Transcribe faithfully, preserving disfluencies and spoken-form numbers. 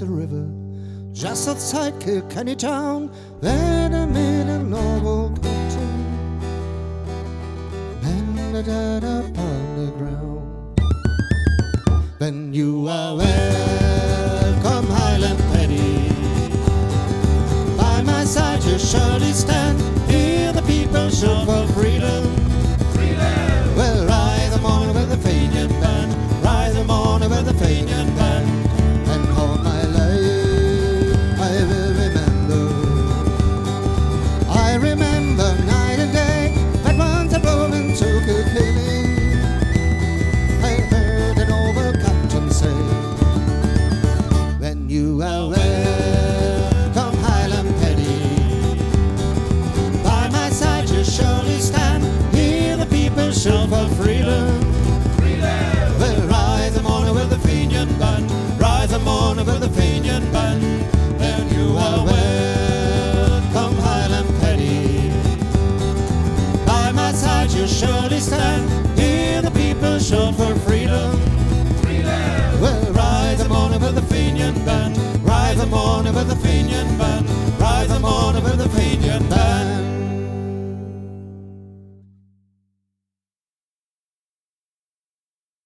river, just outside Kilkenny town, there they made a noble captain, men are dead upon the ground. Then you are welcome, Highland Petty. By my side you surely stand, hear the people shout for